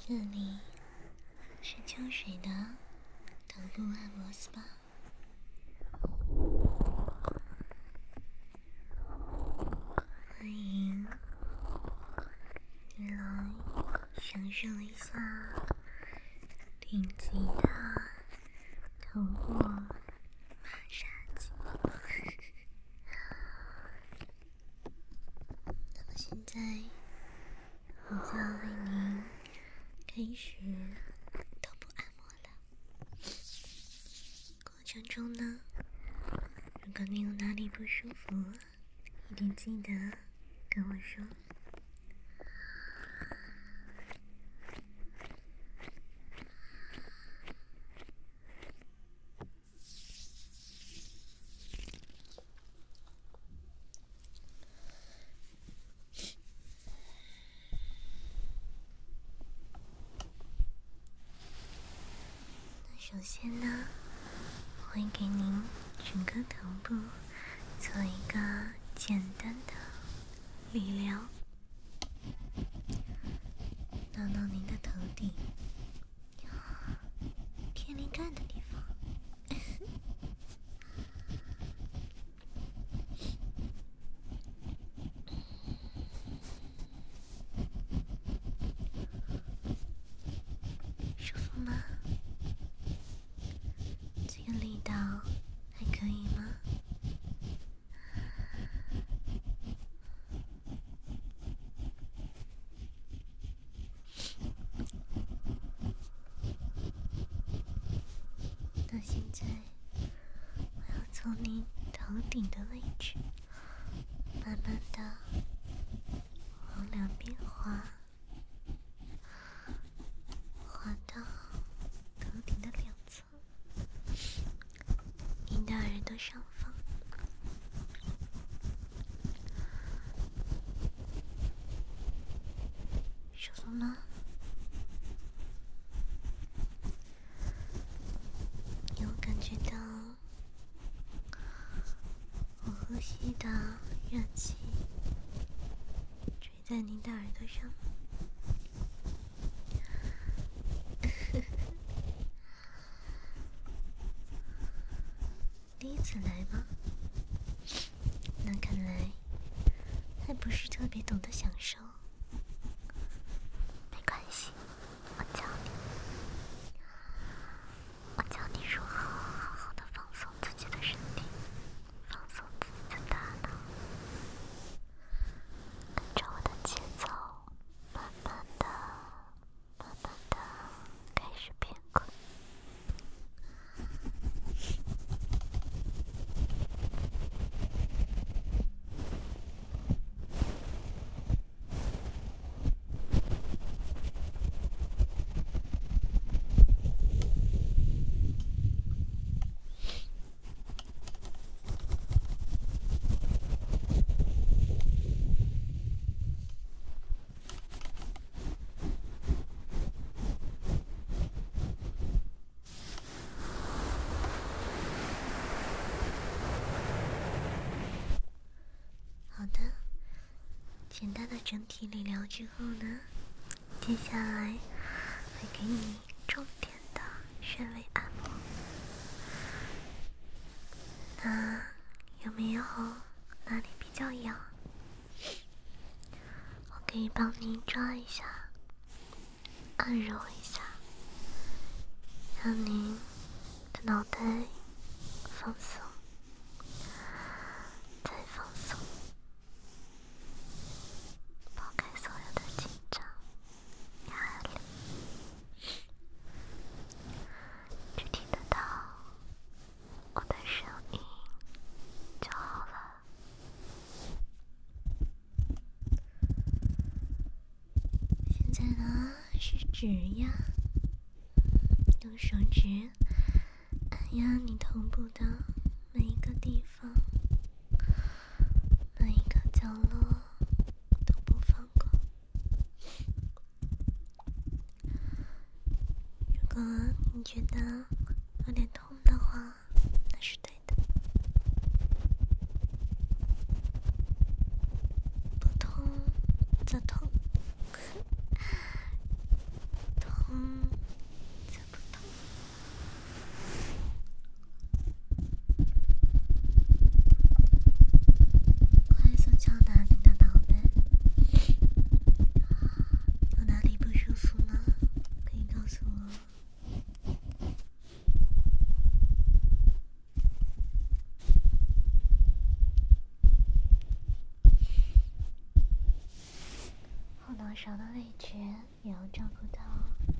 这里是秋水的头部按摩 SPA， 欢迎你来享受一下顶级的头部马杀鸡。那么现在我就要为您开始头部按摩了。过程中呢，如果你有哪里不舒服，一定记得跟我说。首先呢，我会给您整个头部做一个简单的理疗，到您的头顶天灵盖的地方。舒服吗？这个力道还可以吗？那现在我要从你头顶的位置慢慢的往两边滑到头顶的两侧，您的耳朵上方。舒服吗？有感觉到我呼吸的热气吹在您的耳朵上吗？第一次来吗？那看来还不是特别懂得享受。没关系，我教你如何好好的放松自己的身体，放松自己的大脑，跟着我的节奏，慢慢的开始变困。好的，简单的整体理疗之后呢，接下来会给你重点的穴位按摩。那有没有哪里比较痒？我可以帮您抓一下，按揉一下，让您的脑袋放松，再放松，抛开所有的紧张、压力，只听得到我的声音就好了。现在呢是指压，用手指按压你头部的每一个地方，每一个角落都不放过。如果你觉得有点痛的话，那是对的。不痛则痛，痛勺的味觉也要照顾到。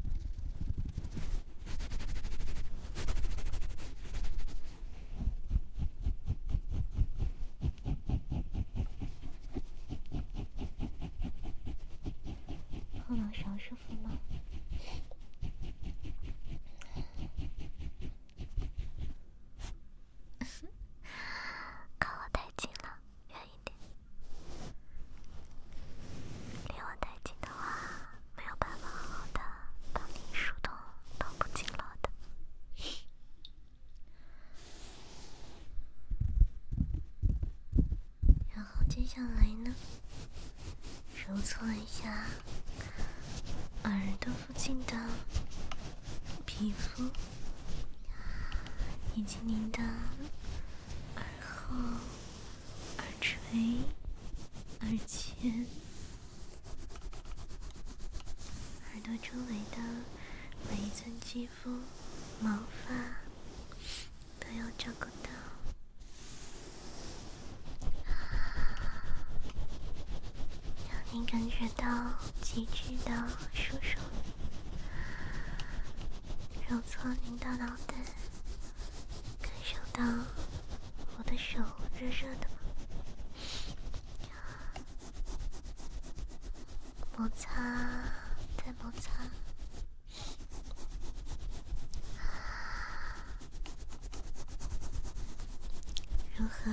后脑勺舒服吗？靠我太近了，远一点。离我太近的话，没有办法好好的帮你疏通头部经络的。然后接下来呢，揉搓一下耳朵附近的皮肤，以及您的耳后、耳垂、耳前、耳朵周围的每一寸肌肤、毛发都要照顾到，让您感觉到极致的舒爽，揉搓您的脑袋，感受到我的手热热的吗？摩擦，再摩擦，如何？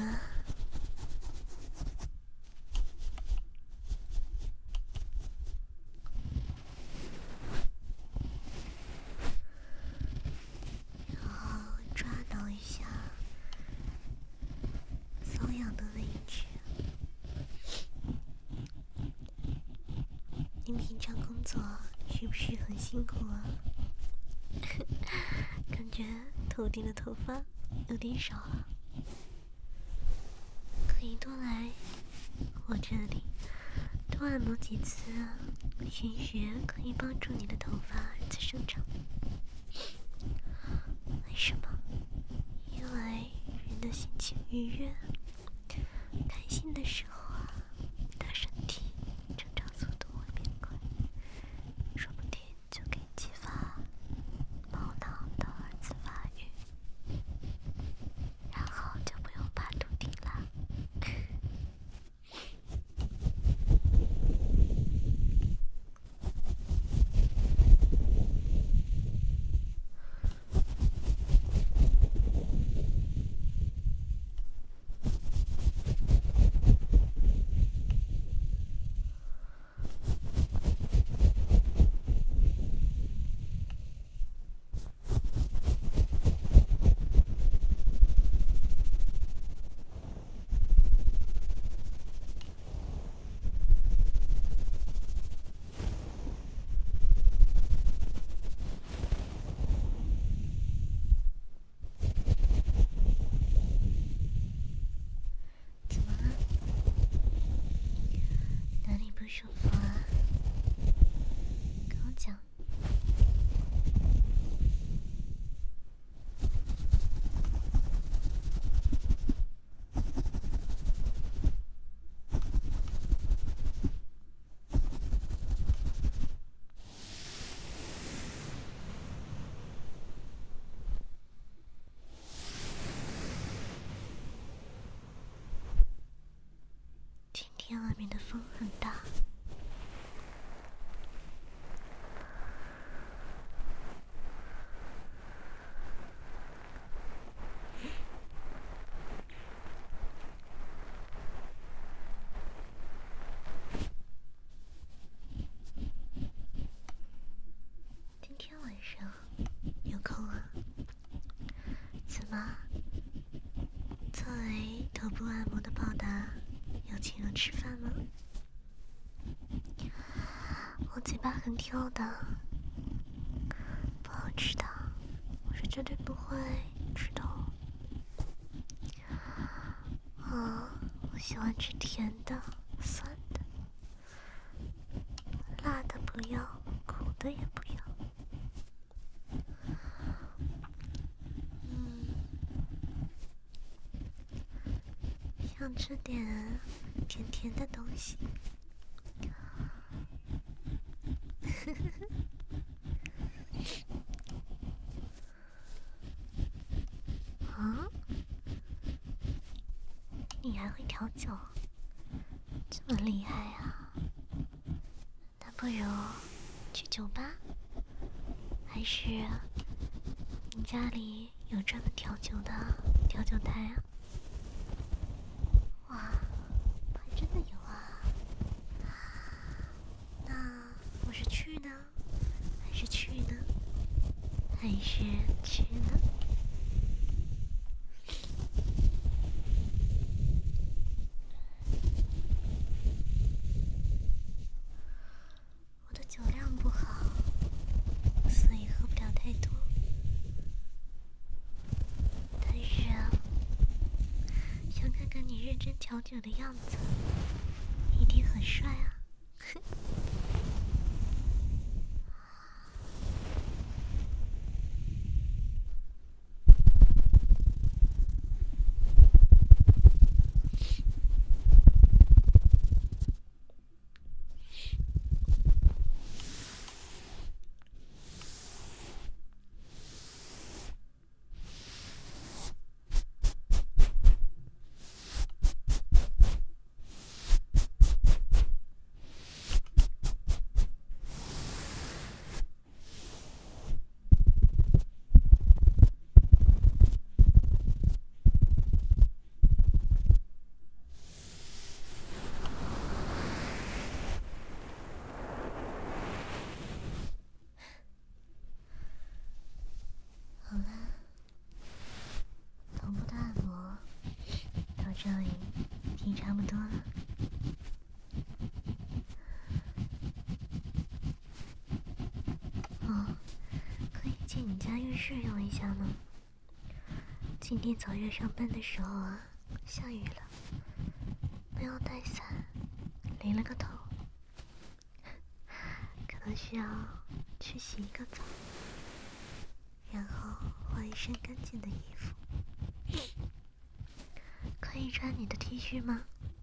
然后抓挠一下瘙痒的位置。您平常工作是不是很辛苦啊？感觉头顶的头发有点少啊，可以多来我这里多按摩几次啊，玄学可以帮助你的头发二次生长。为什么？因为人的心情愉悦、开心的时候啊，你的身体成长速度会变快，说不定就可以激发毛囊的二次发育，然后就不用怕秃顶啦。怎么了？哪里不舒服啊？跟我讲。今天外面的风很大，今天晚上有空啊？怎么？作为头部按摩的报答，要请我吃饭吗？我嘴巴很挑的，不好吃的，我是绝对不会吃的。我喜欢吃甜的、酸的、辣的不要，苦的也不要。想吃点甜甜的东西。 你还会调酒，这么厉害啊！那不如去酒吧，还是你家里有专门调酒的调酒台啊？哇，还真的有啊！那我是去呢，还是去呢，还是去呢？我的酒量不好，所以喝不了太多。但是啊，想看看你认真调酒的样子，一定很帅啊！好了，头部的按摩到这里听差不多了。哦，可以进你家浴室用一下吗？今天早上上班的时候啊，下雨了，没有带伞，淋了个头，可能需要去洗一个澡，然后换一身干净的衣服。可以穿你的 T 恤吗？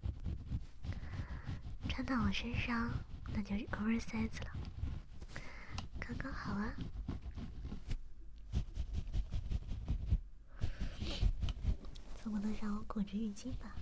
穿到我身上那就是 oversize 了，刚刚好啊。总不能让我裹着浴巾吧？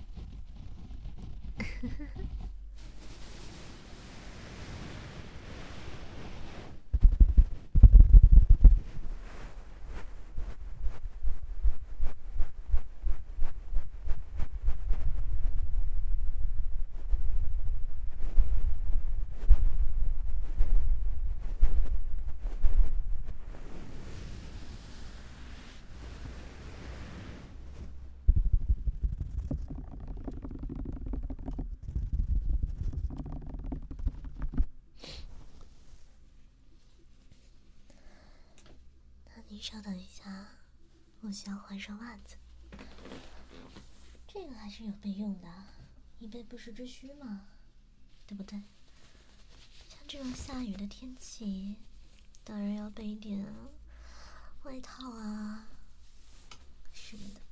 你稍等一下，我需要换双袜子。这个还是有备用的，以备不时之需嘛，对不对？像这种下雨的天气，当然要备一点外套啊什么的。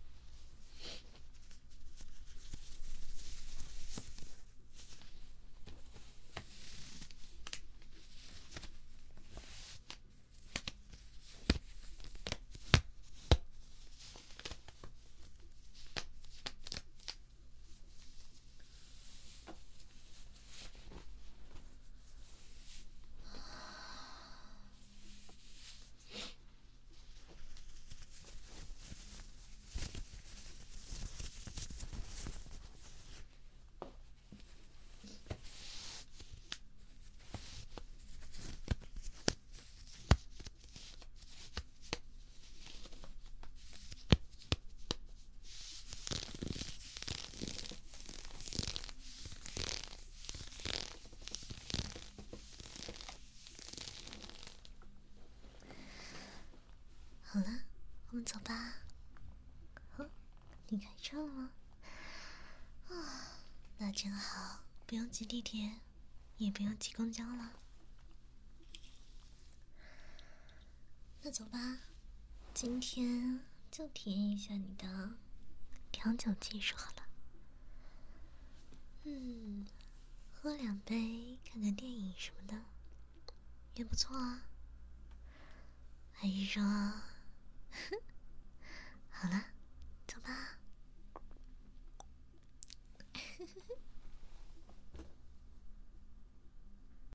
好了，我们走吧。哦，你开车了吗？啊，那真好，不用挤地铁，也不用挤公交了。那走吧，今天就体验一下你的调酒技术好了。喝2杯，看看电影什么的，也不错啊。还是说，好了，走吧。